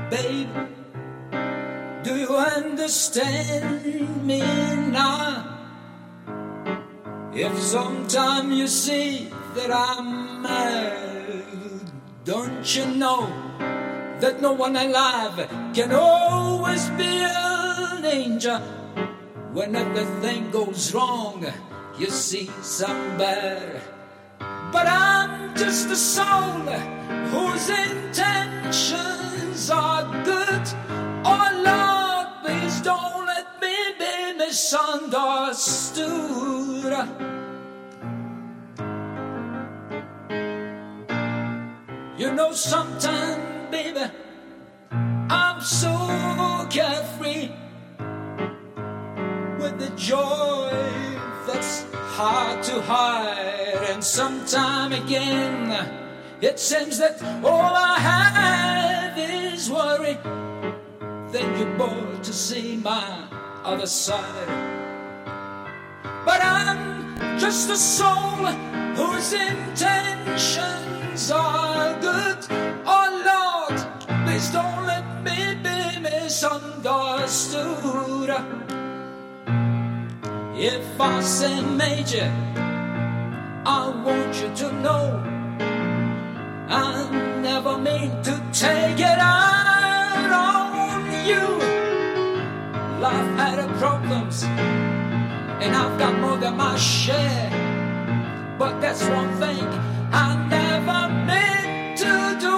Babe, do you understand me now? If sometime you see that I'm mad, don't you know that no one alive can always be an angel? When everything goes wrong, you see some bad. But I'm just a soul whose intentions are good. Oh Lord, please don't let me be misunderstood. You know, sometimes, baby, I'm so carefree with the joy that's hard to hide. And sometime again, it seems that all I have is worry. Then you're bored to see my other side. But I'm just a soul whose intentions are good. Oh Lord, please don't let me be misunderstood. If I say major, I want you to know I never mean to take it out on you. Life had her problems, and I've got more than my share. But that's one thing I never meant to do.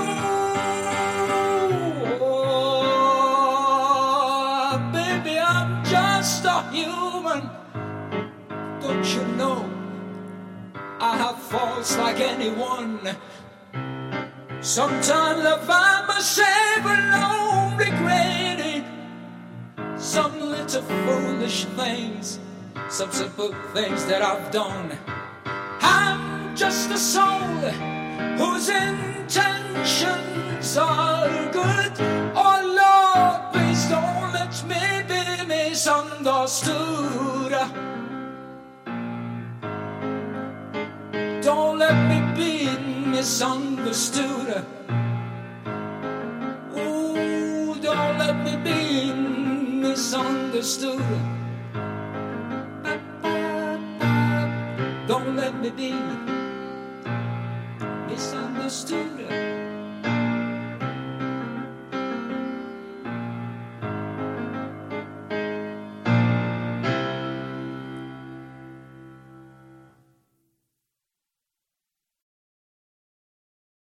Oh, baby, I'm just a human. Don't you know I have faults like anyone? Sometimes I find myself alone, regretting some little foolish things, some simple things that I've done. I'm just a soul whose intentions are good. Oh Lord, please don't let me be misunderstood. Don't let me be misunderstood. Ooh, don't let me be misunderstood. Don't let me be misunderstood.